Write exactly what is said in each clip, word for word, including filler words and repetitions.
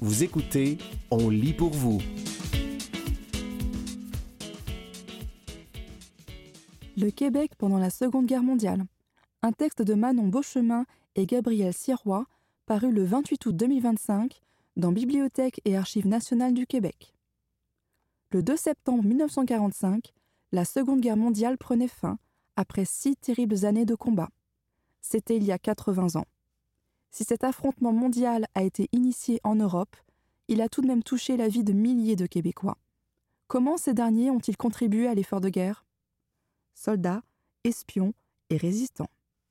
Vous écoutez On lit pour vous. Le Québec pendant la Seconde Guerre mondiale. Un texte de Manon Beauchemin et Gabriel Sirois, paru le vingt-huit août deux mille vingt-cinq dans Bibliothèque et Archives nationales du Québec. Le deux septembre mille neuf cent quarante-cinq, la Seconde Guerre mondiale prenait fin, après six terribles années de combat. C'était il y a quatre-vingts ans. Si cet affrontement mondial a été initié en Europe, il a tout de même touché la vie de milliers de Québécois. Comment ces derniers ont-ils contribué à l'effort de guerre ? Soldats, espions et résistants.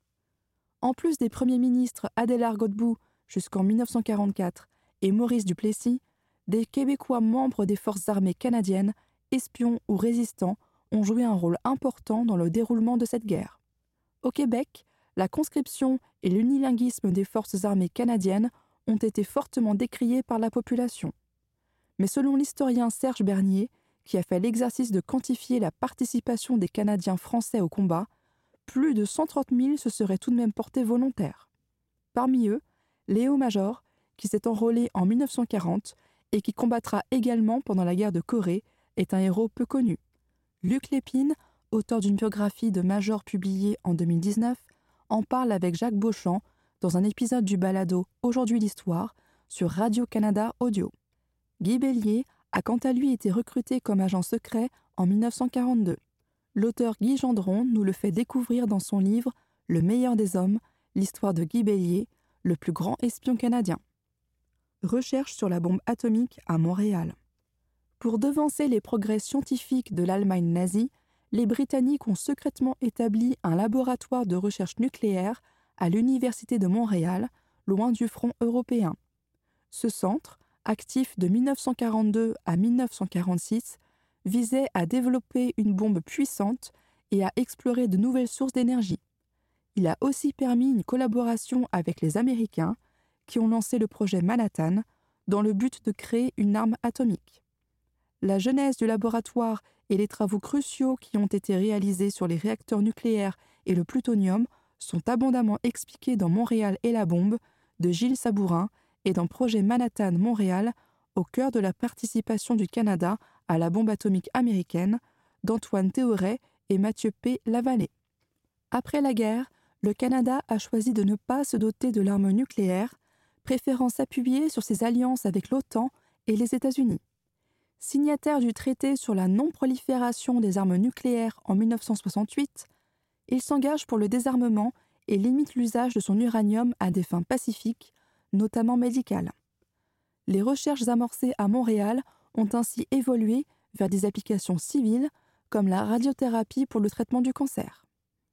En plus des premiers ministres Adélard Godbout jusqu'en mille neuf cent quarante-quatre et Maurice Duplessis, des Québécois membres des forces armées canadiennes, espions ou résistants, ont joué un rôle important dans le déroulement de cette guerre. Au Québec, la conscription et l'unilinguisme des forces armées canadiennes ont été fortement décriés par la population. Mais selon l'historien Serge Bernier, qui a fait l'exercice de quantifier la participation des Canadiens français au combat, plus de cent trente mille se seraient tout de même portés volontaires. Parmi eux, Léo Major, qui s'est enrôlé en mille neuf cent quarante et qui combattra également pendant la guerre de Corée, est un héros peu connu. Luc Lépine, auteur d'une biographie de Major publiée en deux mille dix-neuf, en parle avec Jacques Beauchamp dans un épisode du balado Aujourd'hui l'Histoire sur Radio-Canada Audio. Guy Bellier a quant à lui été recruté comme agent secret en mille neuf cent quarante-deux. L'auteur Guy Gendron nous le fait découvrir dans son livre « Le meilleur des hommes, l'histoire de Guy Bellier, le plus grand espion canadien ». Recherche sur la bombe atomique à Montréal. Pour devancer les progrès scientifiques de l'Allemagne nazie, les Britanniques ont secrètement établi un laboratoire de recherche nucléaire à l'Université de Montréal, loin du front européen. Ce centre, actif de mille neuf cent quarante-deux à mille neuf cent quarante-six, visait à développer une bombe puissante et à explorer de nouvelles sources d'énergie. Il a aussi permis une collaboration avec les Américains, qui ont lancé le projet Manhattan, dans le but de créer une arme atomique. La genèse du laboratoire et les travaux cruciaux qui ont été réalisés sur les réacteurs nucléaires et le plutonium sont abondamment expliqués dans Montréal et la bombe de Gilles Sabourin et dans Projet Manhattan Montréal, au cœur de la participation du Canada à la bombe atomique américaine, d'Antoine Théoret et Mathieu P. Lavallée. Après la guerre, le Canada a choisi de ne pas se doter de l'arme nucléaire, préférant s'appuyer sur ses alliances avec l'OTAN et les États-Unis. Signataire du traité sur la non-prolifération des armes nucléaires en mille neuf cent soixante-huit, il s'engage pour le désarmement et limite l'usage de son uranium à des fins pacifiques, notamment médicales. Les recherches amorcées à Montréal ont ainsi évolué vers des applications civiles comme la radiothérapie pour le traitement du cancer.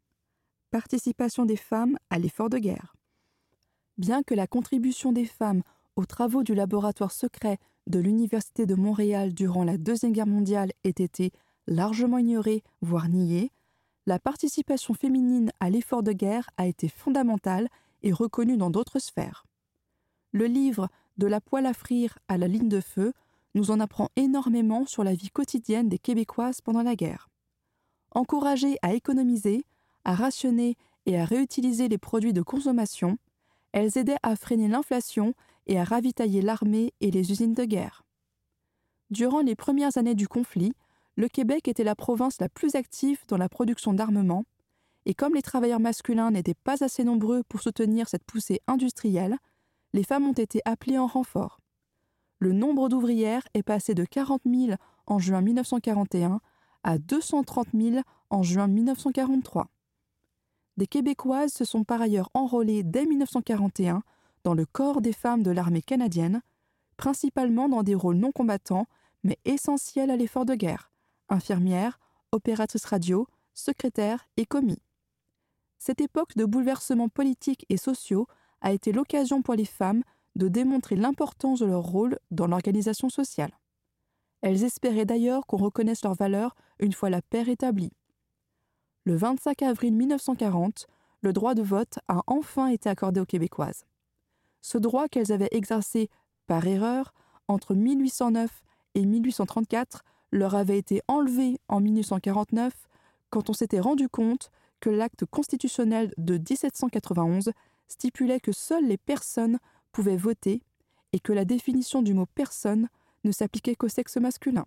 Participation des femmes à l'effort de guerre. Bien que la contribution des femmes aux travaux du laboratoire secret de l'Université de Montréal durant la Deuxième Guerre mondiale ait été largement ignorée, voire niée, la participation féminine à l'effort de guerre a été fondamentale et reconnue dans d'autres sphères. Le livre « De la poêle à frire à la ligne de feu » nous en apprend énormément sur la vie quotidienne des Québécoises pendant la guerre. Encouragées à économiser, à rationner et à réutiliser les produits de consommation, elles aidaient à freiner l'inflation et à ravitailler l'armée et les usines de guerre. Durant les premières années du conflit, le Québec était la province la plus active dans la production d'armement, et comme les travailleurs masculins n'étaient pas assez nombreux pour soutenir cette poussée industrielle, les femmes ont été appelées en renfort. Le nombre d'ouvrières est passé de quarante mille en juin mille neuf cent quarante et un à deux cent trente mille en juin mille neuf cent quarante-trois. Des Québécoises se sont par ailleurs enrôlées dès mille neuf cent quarante et un dans le corps des femmes de l'armée canadienne, principalement dans des rôles non combattants, mais essentiels à l'effort de guerre, infirmières, opératrices radio, secrétaires et commis. Cette époque de bouleversements politiques et sociaux a été l'occasion pour les femmes de démontrer l'importance de leur rôle dans l'organisation sociale. Elles espéraient d'ailleurs qu'on reconnaisse leur valeur une fois la paix rétablie. Le vingt-cinq avril mille neuf cent quarante, le droit de vote a enfin été accordé aux Québécoises. Ce droit qu'elles avaient exercé par erreur entre mille huit cent neuf et mille huit cent trente-quatre leur avait été enlevé en mille huit cent quarante-neuf quand on s'était rendu compte que l'acte constitutionnel de dix-sept cent quatre-vingt-onze stipulait que seules les personnes pouvaient voter et que la définition du mot « personne » ne s'appliquait qu'au sexe masculin.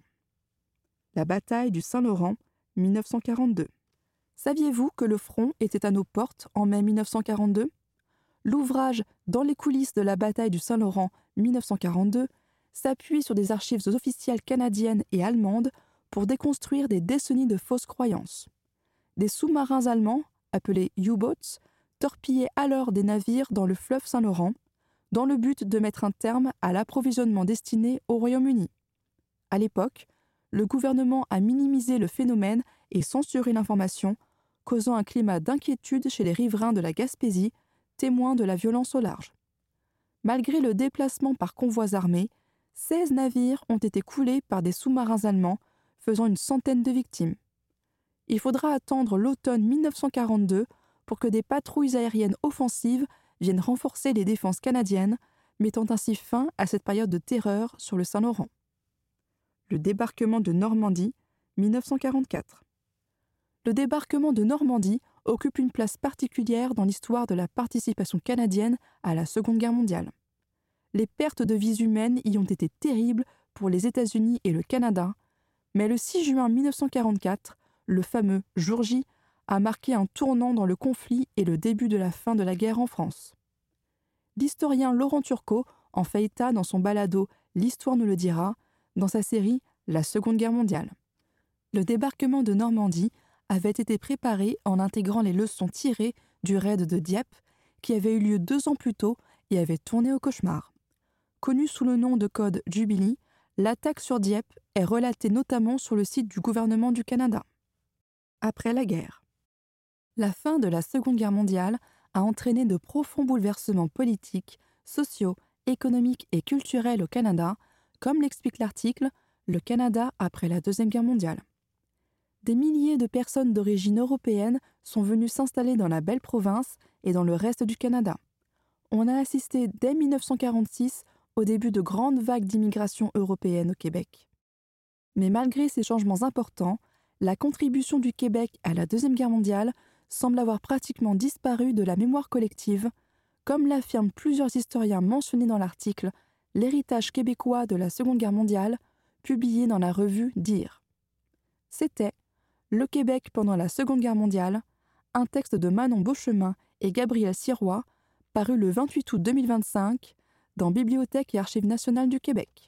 La bataille du Saint-Laurent, mille neuf cent quarante-deux. Saviez-vous que le front était à nos portes en mai mille neuf cent quarante-deux ? L'ouvrage « Dans les coulisses de la bataille du Saint-Laurent, mille neuf cent quarante-deux » s'appuie sur des archives officielles canadiennes et allemandes pour déconstruire des décennies de fausses croyances. Des sous-marins allemands, appelés U-boats, torpillaient alors des navires dans le fleuve Saint-Laurent, dans le but de mettre un terme à l'approvisionnement destiné au Royaume-Uni. À l'époque, le gouvernement a minimisé le phénomène et censuré l'information, causant un climat d'inquiétude chez les riverains de la Gaspésie, témoins de la violence au large. Malgré le déplacement par convois armés, seize navires ont été coulés par des sous-marins allemands, faisant une centaine de victimes. Il faudra attendre l'automne mille neuf cent quarante-deux pour que des patrouilles aériennes offensives viennent renforcer les défenses canadiennes, mettant ainsi fin à cette période de terreur sur le Saint-Laurent. Le débarquement de Normandie, mille neuf cent quarante-quatre. Le débarquement de Normandie occupe une place particulière dans l'histoire de la participation canadienne à la Seconde Guerre mondiale. Les pertes de vies humaines y ont été terribles pour les États-Unis et le Canada, mais le six juin mille neuf cent quarante-quatre, le fameux jour J, a marqué un tournant dans le conflit et le début de la fin de la guerre en France. L'historien Laurent Turcot en fait état dans son balado « L'histoire nous le dira » dans sa série « La Seconde Guerre mondiale ». Le débarquement de Normandie avait été préparé en intégrant les leçons tirées du raid de Dieppe, qui avait eu lieu deux ans plus tôt et avait tourné au cauchemar. Connue sous le nom de code Jubilee, l'attaque sur Dieppe est relatée notamment sur le site du gouvernement du Canada. Après la guerre. La fin de la Seconde Guerre mondiale a entraîné de profonds bouleversements politiques, sociaux, économiques et culturels au Canada, comme l'explique l'article « Le Canada après la Deuxième Guerre mondiale ». Des milliers de personnes d'origine européenne sont venues s'installer dans la belle province et dans le reste du Canada. On a assisté dès mille neuf cent quarante-six au début de grandes vagues d'immigration européenne au Québec. Mais malgré ces changements importants, la contribution du Québec à la Deuxième Guerre mondiale semble avoir pratiquement disparu de la mémoire collective, comme l'affirment plusieurs historiens mentionnés dans l'article « L'héritage québécois de la Seconde Guerre mondiale » publié dans la revue Dire. C'était « Le Québec pendant la Seconde Guerre mondiale », un texte de Manon Beauchemin et Gabriel Sirois, paru le vingt-huit août deux mille vingt-cinq dans Bibliothèque et Archives nationales du Québec.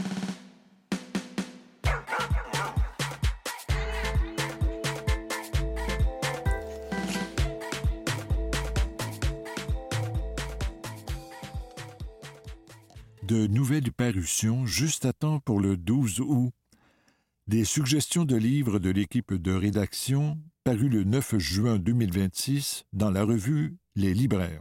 De nouvelles parutions juste à temps pour le douze août. Des suggestions de livres de l'équipe de rédaction parues le neuf juin deux mille vingt-six dans la revue Les Libraires.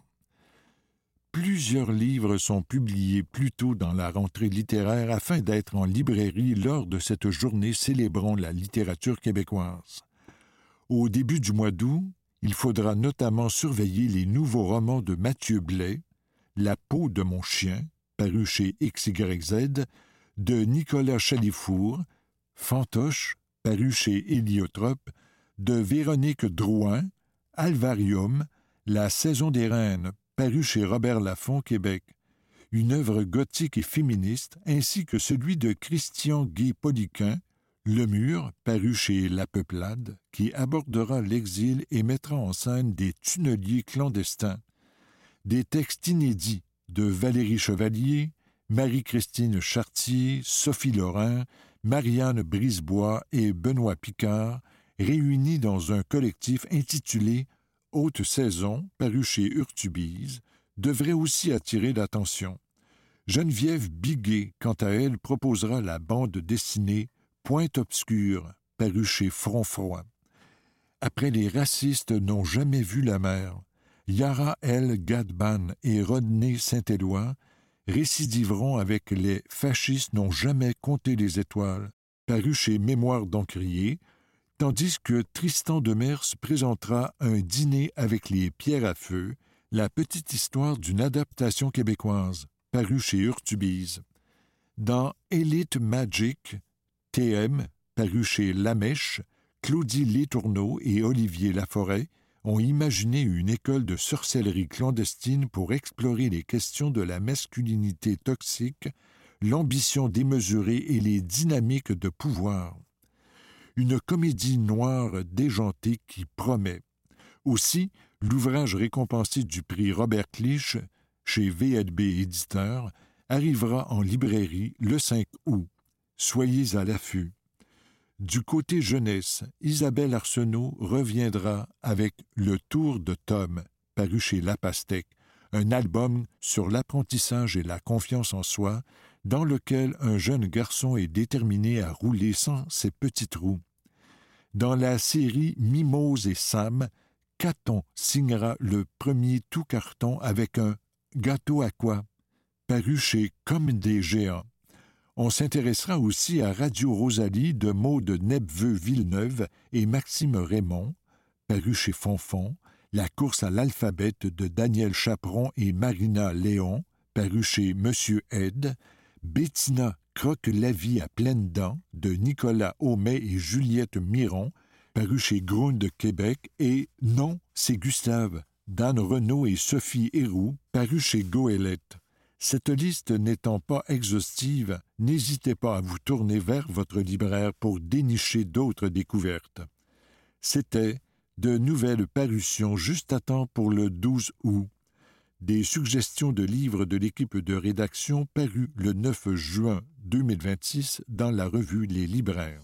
Plusieurs livres sont publiés plus tôt dans la rentrée littéraire afin d'être en librairie lors de cette journée célébrant la littérature québécoise. Au début du mois d'août, il faudra notamment surveiller les nouveaux romans de Mathieu Blais, La peau de mon chien, paru chez X Y Z, de Nicolas Chalifour, Fantoche, paru chez Héliotrope, de Véronique Drouin, Alvarium, La saison des reines, paru chez Robert Laffont, Québec, une œuvre gothique et féministe, ainsi que celui de Christian Guy Poliquin, Le Mur, paru chez La Peuplade, qui abordera l'exil et mettra en scène des tunneliers clandestins, des textes inédits de Valérie Chevalier, Marie-Christine Chartier, Sophie Lorrain, Marianne Brisebois et Benoît Picard, réunis dans un collectif intitulé « Haute saison », paru chez Urtubise, devrait aussi attirer l'attention. Geneviève Biguet, quant à elle, proposera la bande dessinée « Pointe obscure », paru chez Front-Froid. Après les racistes n'ont jamais vu la mer, Yara L. Gadban et Rodney Saint-Éloi récidiveront avec les fascistes n'ont jamais compté les étoiles, paru chez Mémoire d'Encrier, tandis que Tristan Demers présentera Un dîner avec les pierres à feu, la petite histoire d'une adaptation québécoise, paru chez Urtubise. Dans Elite Magic, T M, paru chez Lamèche, Claudie Létourneau et Olivier Laforêt ont imaginé une école de sorcellerie clandestine pour explorer les questions de la masculinité toxique, l'ambition démesurée et les dynamiques de pouvoir. Une comédie noire déjantée qui promet. Aussi, l'ouvrage récompensé du prix Robert Clich, chez V L B Éditeur, arrivera en librairie le cinq août. Soyez à l'affût. Du côté jeunesse, Isabelle Arsenault reviendra avec Le Tour de Tom, paru chez La Pastèque, un album sur l'apprentissage et la confiance en soi, dans lequel un jeune garçon est déterminé à rouler sans ses petites roues. Dans la série Mimose et Sam, Caton signera le premier tout carton avec un Gâteau à quoi, paru chez Comme des géants. On s'intéressera aussi à Radio Rosalie de Maude Nepveux-Villeneuve et Maxime Raymond, paru chez Fonfon, La course à l'alphabet de Daniel Chaperon et Marina Léon, paru chez Monsieur Ed, Bettina croque la vie à pleines dents de Nicolas Aumet et Juliette Miron, paru chez Grund de Québec, et Non, c'est Gustave, d'Anne Renaud et Sophie Héroux, paru chez Goélette. Cette liste n'étant pas exhaustive, n'hésitez pas à vous tourner vers votre libraire pour dénicher d'autres découvertes. C'était de nouvelles parutions juste à temps pour le douze août. Des suggestions de livres de l'équipe de rédaction parues le neuf juin deux mille vingt-six dans la revue Les Libraires.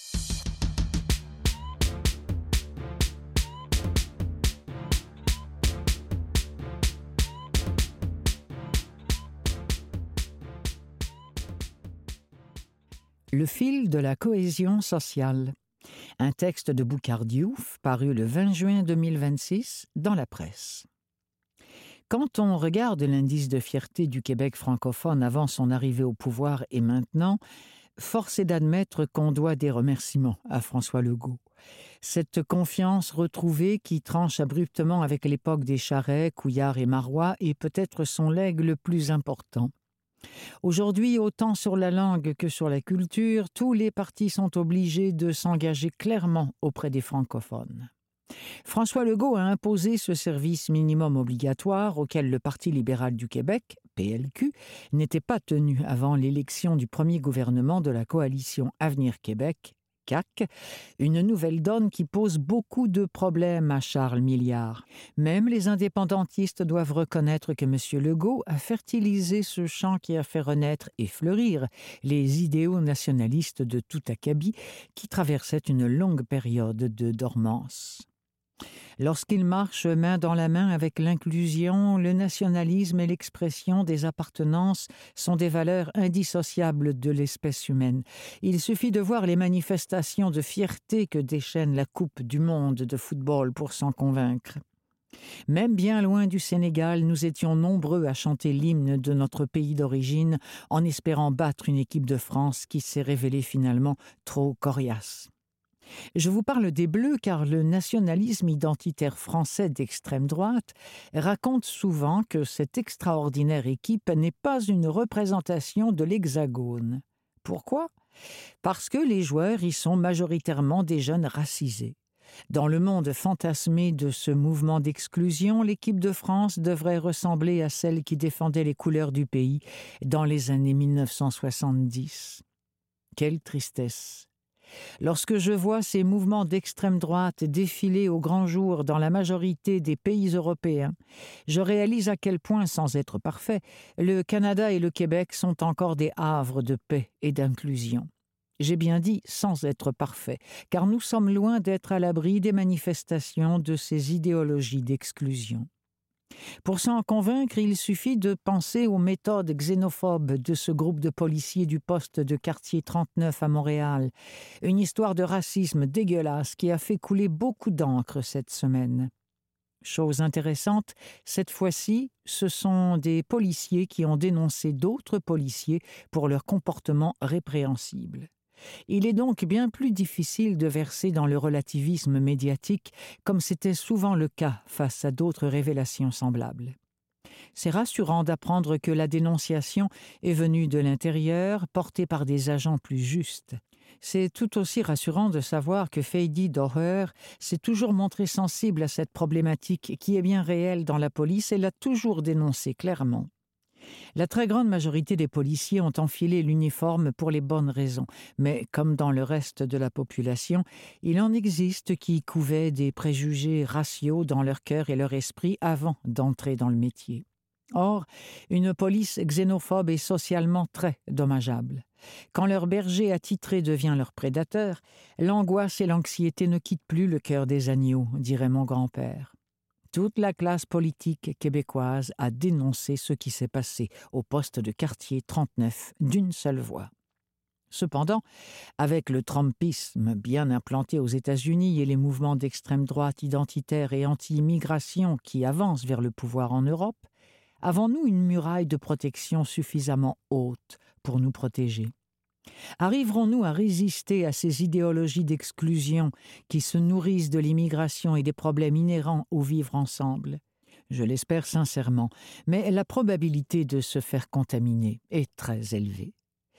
Le fil de la cohésion sociale. Un texte de Boukhar Diouf paru le vingt juin deux mille vingt-six dans la presse. Quand on regarde l'indice de fierté du Québec francophone avant son arrivée au pouvoir et maintenant, force est d'admettre qu'on doit des remerciements à François Legault. Cette confiance retrouvée qui tranche abruptement avec l'époque des Charest, Couillard et Marois est peut-être son legs le plus important. Aujourd'hui, autant sur la langue que sur la culture, tous les partis sont obligés de s'engager clairement auprès des francophones. François Legault a imposé ce service minimum obligatoire auquel le Parti libéral du Québec, P L Q, n'était pas tenu avant l'élection du premier gouvernement de la coalition Avenir Québec, C A Q, une nouvelle donne qui pose beaucoup de problèmes à Charles Milliard. Même les indépendantistes doivent reconnaître que M. Legault a fertilisé ce champ qui a fait renaître et fleurir les idéaux nationalistes de tout acabit qui traversaient une longue période de dormance. Lorsqu'il marche main dans la main avec l'inclusion, le nationalisme et l'expression des appartenances sont des valeurs indissociables de l'espèce humaine. Il suffit de voir les manifestations de fierté que déchaîne la Coupe du monde de football pour s'en convaincre. Même bien loin du Sénégal, nous étions nombreux à chanter l'hymne de notre pays d'origine en espérant battre une équipe de France qui s'est révélée finalement trop coriace. Je vous parle des Bleus car le nationalisme identitaire français d'extrême droite raconte souvent que cette extraordinaire équipe n'est pas une représentation de l'Hexagone. Pourquoi ? Parce que les joueurs y sont majoritairement des jeunes racisés. Dans le monde fantasmé de ce mouvement d'exclusion, l'équipe de France devrait ressembler à celle qui défendait les couleurs du pays dans les années mille neuf cent soixante-dix. Quelle tristesse! Lorsque je vois ces mouvements d'extrême droite défiler au grand jour dans la majorité des pays européens, je réalise à quel point, sans être parfait, le Canada et le Québec sont encore des havres de paix et d'inclusion. J'ai bien dit sans être parfait, car nous sommes loin d'être à l'abri des manifestations de ces idéologies d'exclusion. Pour s'en convaincre, il suffit de penser aux méthodes xénophobes de ce groupe de policiers du poste de quartier trente-neuf à Montréal, une histoire de racisme dégueulasse qui a fait couler beaucoup d'encre cette semaine. Chose intéressante, cette fois-ci, ce sont des policiers qui ont dénoncé d'autres policiers pour leur comportement répréhensible. Il est donc bien plus difficile de verser dans le relativisme médiatique, comme c'était souvent le cas face à d'autres révélations semblables. C'est rassurant d'apprendre que la dénonciation est venue de l'intérieur, portée par des agents plus justes. C'est tout aussi rassurant de savoir que Fady Doher s'est toujours montré sensible à cette problématique qui est bien réelle dans la police et l'a toujours dénoncée clairement. La très grande majorité des policiers ont enfilé l'uniforme pour les bonnes raisons, mais comme dans le reste de la population, il en existe qui couvaient des préjugés raciaux dans leur cœur et leur esprit avant d'entrer dans le métier. Or, une police xénophobe est socialement très dommageable. Quand leur berger attitré devient leur prédateur, l'angoisse et l'anxiété ne quittent plus le cœur des agneaux, dirait mon grand-père. Toute la classe politique québécoise a dénoncé ce qui s'est passé au poste de quartier trente-neuf d'une seule voix. Cependant, avec le trumpisme bien implanté aux États-Unis et les mouvements d'extrême droite identitaire et anti-immigration qui avancent vers le pouvoir en Europe, avons-nous une muraille de protection suffisamment haute pour nous protéger? Arriverons-nous à résister à ces idéologies d'exclusion qui se nourrissent de l'immigration et des problèmes inhérents au vivre ensemble? Je l'espère sincèrement, mais la probabilité de se faire contaminer est très élevée.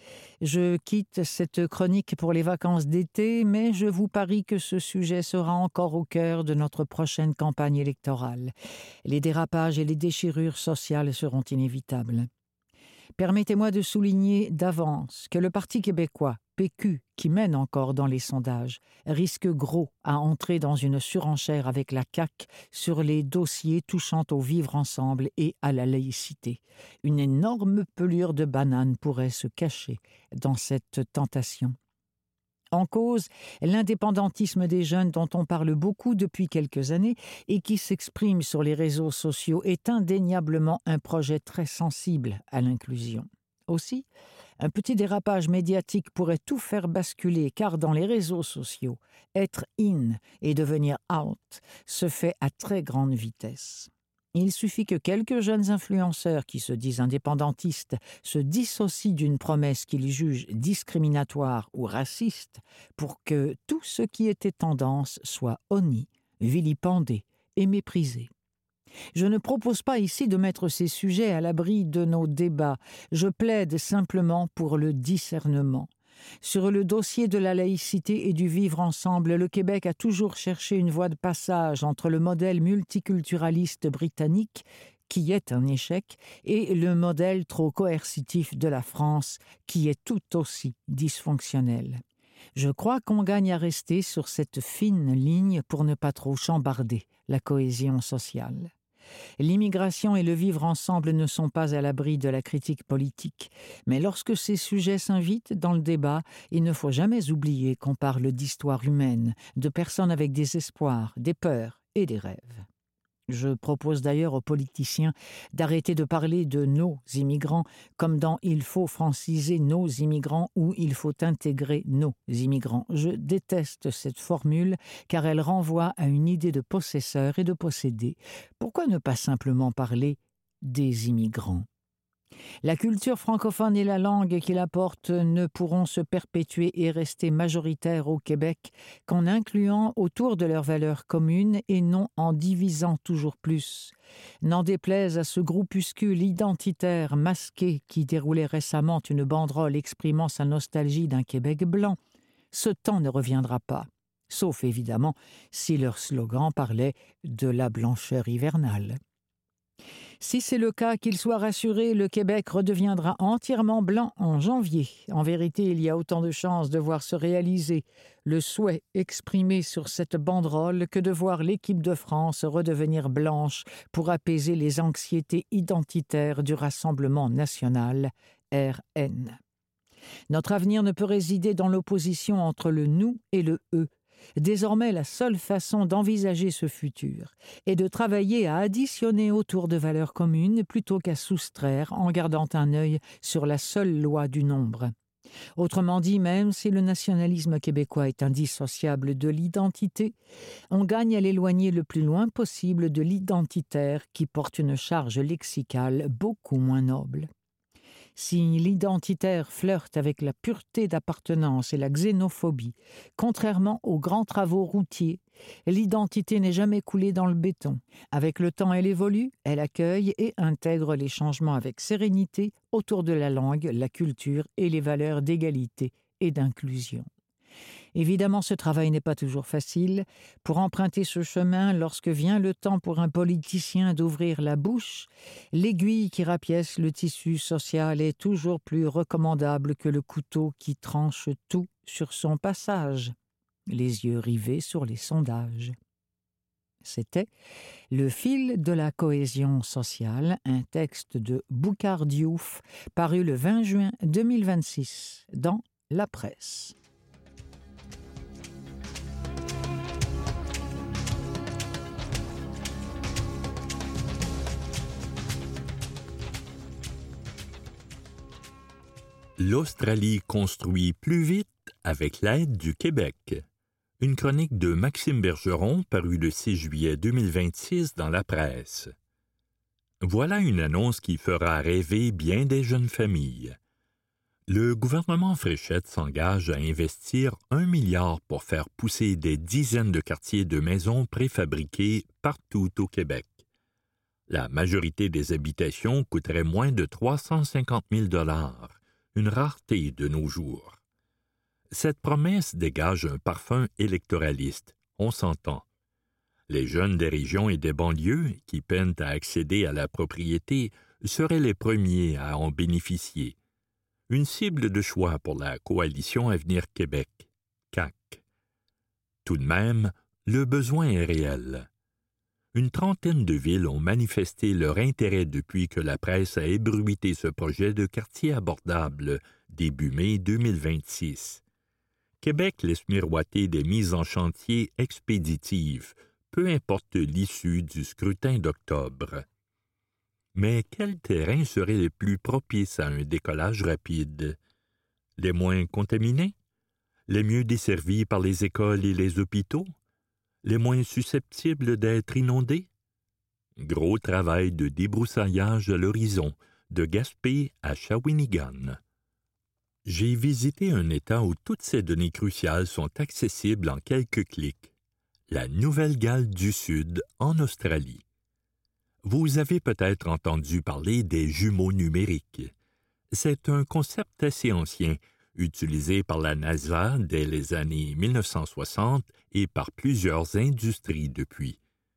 Je quitte cette chronique pour les vacances d'été, mais je vous parie que ce sujet sera encore au cœur de notre prochaine campagne électorale. Les dérapages et les déchirures sociales seront inévitables. Permettez-moi de souligner d'avance que le Parti québécois, P Q, qui mène encore dans les sondages, risque gros à entrer dans une surenchère avec la C A Q sur les dossiers touchant au vivre ensemble et à la laïcité. Une énorme pelure de banane pourrait se cacher dans cette tentation. En cause, l'indépendantisme des jeunes dont on parle beaucoup depuis quelques années et qui s'exprime sur les réseaux sociaux est indéniablement un projet très sensible à l'inclusion. Aussi, un petit dérapage médiatique pourrait tout faire basculer car dans les réseaux sociaux, être in et devenir out se fait à très grande vitesse. Il suffit que quelques jeunes influenceurs qui se disent indépendantistes se dissocient d'une promesse qu'ils jugent discriminatoire ou raciste pour que tout ce qui était tendance soit honni, vilipendé et méprisé. Je ne propose pas ici de mettre ces sujets à l'abri de nos débats, je plaide simplement pour le discernement. Sur le dossier de la laïcité et du vivre ensemble, le Québec a toujours cherché une voie de passage entre le modèle multiculturaliste britannique, qui est un échec, et le modèle trop coercitif de la France, qui est tout aussi dysfonctionnel. Je crois qu'on gagne à rester sur cette fine ligne pour ne pas trop chambarder la cohésion sociale. L'immigration et le vivre ensemble ne sont pas à l'abri de la critique politique, mais lorsque ces sujets s'invitent dans le débat, il ne faut jamais oublier qu'on parle d'histoire humaine, de personnes avec des espoirs, des peurs et des rêves. Je propose d'ailleurs aux politiciens d'arrêter de parler de nos immigrants comme dans « il faut franciser nos immigrants » ou « il faut intégrer nos immigrants ». Je déteste cette formule car elle renvoie à une idée de possesseur et de posséder. Pourquoi ne pas simplement parler des immigrants ? La culture francophone et la langue qu'il apporte ne pourront se perpétuer et rester majoritaires au Québec qu'en incluant autour de leurs valeurs communes et non en divisant toujours plus. N'en déplaise à ce groupuscule identitaire masqué qui déroulait récemment une banderole exprimant sa nostalgie d'un Québec blanc, ce temps ne reviendra pas, sauf évidemment si leur slogan parlait de la blancheur hivernale. Si c'est le cas, qu'il soit rassuré, le Québec redeviendra entièrement blanc en janvier. En vérité, il y a autant de chances de voir se réaliser le souhait exprimé sur cette banderole que de voir l'équipe de France redevenir blanche pour apaiser les anxiétés identitaires du Rassemblement national, R N. Notre avenir ne peut résider dans l'opposition entre le « nous » et le « eux ». Désormais, la seule façon d'envisager ce futur est de travailler à additionner autour de valeurs communes plutôt qu'à soustraire en gardant un œil sur la seule loi du nombre. Autrement dit, même si le nationalisme québécois est indissociable de l'identité, on gagne à l'éloigner le plus loin possible de l'identitaire qui porte une charge lexicale beaucoup moins noble. Si l'identitaire flirte avec la pureté d'appartenance et la xénophobie, contrairement aux grands travaux routiers, l'identité n'est jamais coulée dans le béton. Avec le temps, elle évolue, elle accueille et intègre les changements avec sérénité autour de la langue, la culture et les valeurs d'égalité et d'inclusion. Évidemment, ce travail n'est pas toujours facile. Pour emprunter ce chemin, lorsque vient le temps pour un politicien d'ouvrir la bouche, l'aiguille qui rapièce le tissu social est toujours plus recommandable que le couteau qui tranche tout sur son passage, les yeux rivés sur les sondages. C'était Le fil de la cohésion sociale, un texte de Boukhar Diouf, paru le vingt juin deux mille vingt-six dans La Presse. L'Australie construit plus vite avec l'aide du Québec. Une chronique de Maxime Bergeron parue le six juillet deux mille vingt-six dans La Presse. Voilà une annonce qui fera rêver bien des jeunes familles. Le gouvernement Fréchette s'engage à investir un milliard pour faire pousser des dizaines de quartiers de maisons préfabriquées partout au Québec. La majorité des habitations coûterait moins de trois cent cinquante mille dollars. Une rareté de nos jours. Cette promesse dégage un parfum électoraliste, on s'entend. Les jeunes des régions et des banlieues qui peinent à accéder à la propriété seraient les premiers à en bénéficier. Une cible de choix pour la coalition Avenir Québec, C A Q. Tout de même, le besoin est réel. Une trentaine de villes ont manifesté leur intérêt depuis que la presse a ébruité ce projet de quartier abordable début mai deux mille vingt-six. Québec laisse miroiter des mises en chantier expéditives, peu importe l'issue du scrutin d'octobre. Mais quel terrain serait le plus propice à un décollage rapide? Les moins contaminés? Les mieux desservis par les écoles et les hôpitaux? Les moins susceptibles d'être inondés? Gros travail de débroussaillage à l'horizon, de Gaspé à Shawinigan. J'ai visité un État où toutes ces données cruciales sont accessibles en quelques clics. La Nouvelle-Galles du Sud, en Australie. Vous avez peut-être entendu parler des jumeaux numériques. C'est un concept assez ancien, utilisé par la NASA dès les années mille neuf cent soixante et par plusieurs industries depuis.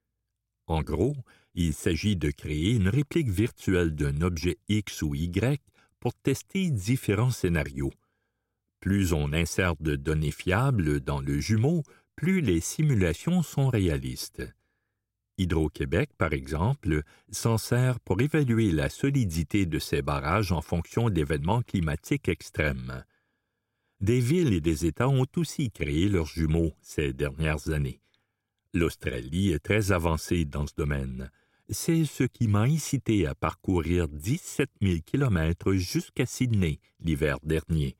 En gros, il s'agit de créer une réplique virtuelle d'un objet X ou Y pour tester différents scénarios. Plus on insère de données fiables dans le jumeau, plus les simulations sont réalistes. Hydro-Québec, par exemple, s'en sert pour évaluer la solidité de ses barrages en fonction d'événements climatiques extrêmes. Des villes et des États ont aussi créé leurs jumeaux ces dernières années. L'Australie est très avancée dans ce domaine. C'est ce qui m'a incité à parcourir dix-sept mille kilomètres jusqu'à Sydney l'hiver dernier.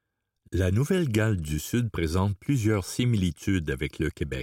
La Nouvelle-Galles du Sud présente plusieurs similitudes avec le Québec.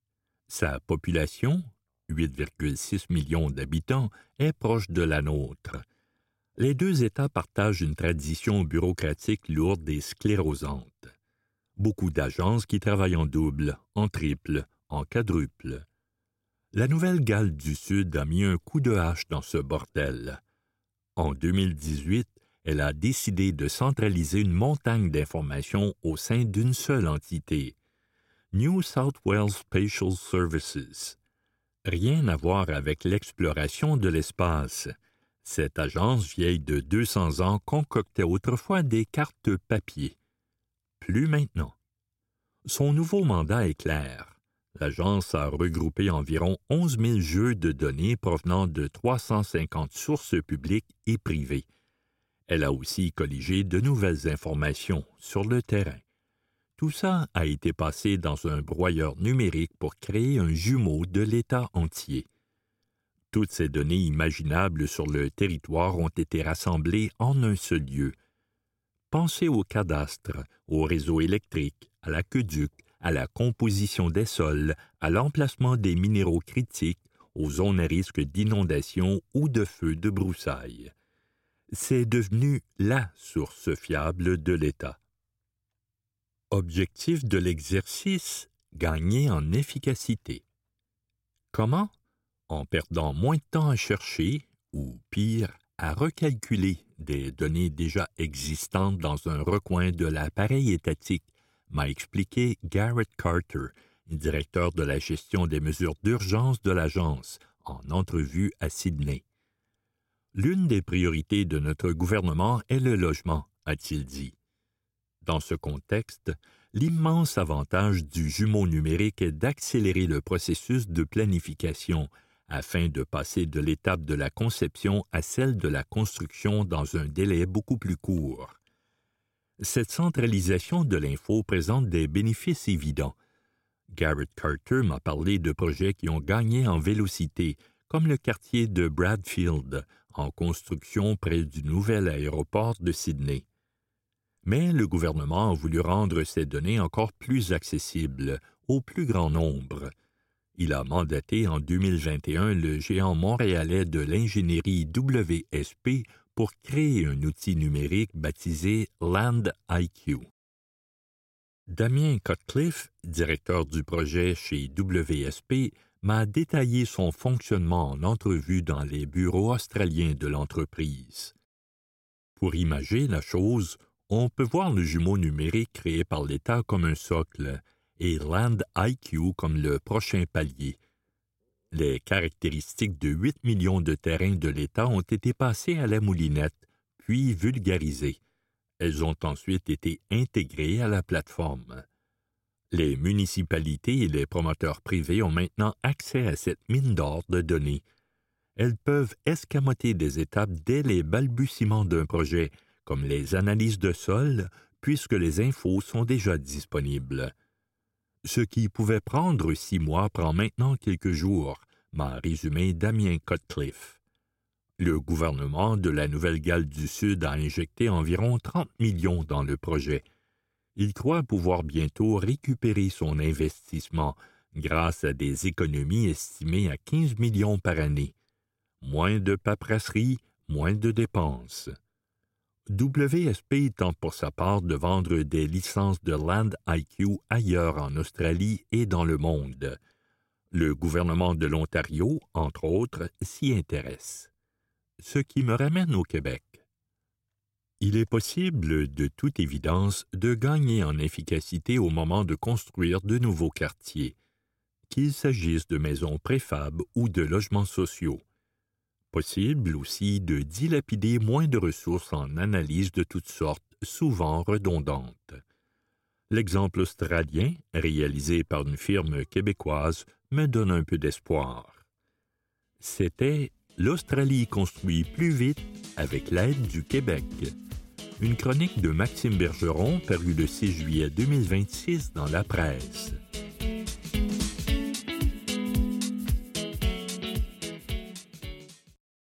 Sa population, huit virgule six millions d'habitants, est proche de la nôtre. Les deux États partagent une tradition bureaucratique lourde et sclérosante. Beaucoup d'agences qui travaillent en double, en triple, en quadruple. La Nouvelle-Galles du Sud a mis un coup de hache dans ce bordel. En deux mille dix-huit, elle a décidé de centraliser une montagne d'informations au sein d'une seule entité, New South Wales Spatial Services. Rien à voir avec l'exploration de l'espace. Cette agence vieille de deux cents ans concoctait autrefois des cartes papier. Plus maintenant. Son nouveau mandat est clair. L'agence a regroupé environ onze mille jeux de données provenant de trois cent cinquante sources publiques et privées. Elle a aussi colligé de nouvelles informations sur le terrain. Tout ça a été passé dans un broyeur numérique pour créer un jumeau de l'État entier. Toutes ces données imaginables sur le territoire ont été rassemblées en un seul lieu. Pensez au cadastre, au réseau électrique, à l'aqueduc, à la composition des sols, à l'emplacement des minéraux critiques, aux zones à risque d'inondation ou de feux de broussailles. C'est devenu la source fiable de l'État. Objectif de l'exercice, gagner en efficacité. Comment? En perdant moins de temps à chercher, ou pire, à recalculer des données déjà existantes dans un recoin de l'appareil étatique, m'a expliqué Garrett Carter, directeur de la gestion des mesures d'urgence de l'agence, en entrevue à Sydney. L'une des priorités de notre gouvernement est le logement, a-t-il dit. Dans ce contexte, l'immense avantage du jumeau numérique est d'accélérer le processus de planification afin de passer de l'étape de la conception à celle de la construction dans un délai beaucoup plus court. Cette centralisation de l'info présente des bénéfices évidents. Garrett Carter m'a parlé de projets qui ont gagné en vélocité, comme le quartier de Bradfield, en construction près du nouvel aéroport de Sydney. Mais le gouvernement a voulu rendre ces données encore plus accessibles au plus grand nombre. Il a mandaté en deux mille vingt et un le géant montréalais de l'ingénierie W S P pour créer un outil numérique baptisé Land I Q. Damien Cutcliffe, directeur du projet chez W S P, m'a détaillé son fonctionnement en entrevue dans les bureaux australiens de l'entreprise. Pour imager la chose, on peut voir le jumeau numérique créé par l'État comme un socle et Land I Q comme le prochain palier. Les caractéristiques de huit millions de terrains de l'État ont été passées à la moulinette, puis vulgarisées. Elles ont ensuite été intégrées à la plateforme. Les municipalités et les promoteurs privés ont maintenant accès à cette mine d'or de données. Elles peuvent escamoter des étapes dès les balbutiements d'un projet, comme les analyses de sol, puisque les infos sont déjà disponibles. Ce qui pouvait prendre six mois prend maintenant quelques jours, m'a résumé Damien Cutcliffe. Le gouvernement de la Nouvelle-Galles du Sud a injecté environ trente millions dans le projet. Il croit pouvoir bientôt récupérer son investissement grâce à des économies estimées à quinze millions par année. Moins de paperasserie, moins de dépenses. W S P tente pour sa part de vendre des licences de Land I Q ailleurs en Australie et dans le monde. Le gouvernement de l'Ontario, entre autres, s'y intéresse. Ce qui me ramène au Québec. Il est possible, de toute évidence, de gagner en efficacité au moment de construire de nouveaux quartiers, qu'il s'agisse de maisons préfab ou de logements sociaux. Possible aussi de dilapider moins de ressources en analyses de toutes sortes, souvent redondantes. L'exemple australien, réalisé par une firme québécoise, me donne un peu d'espoir. C'était « L'Australie construit plus vite avec l'aide du Québec », une chronique de Maxime Bergeron parue le six juillet deux mille vingt-six dans la presse.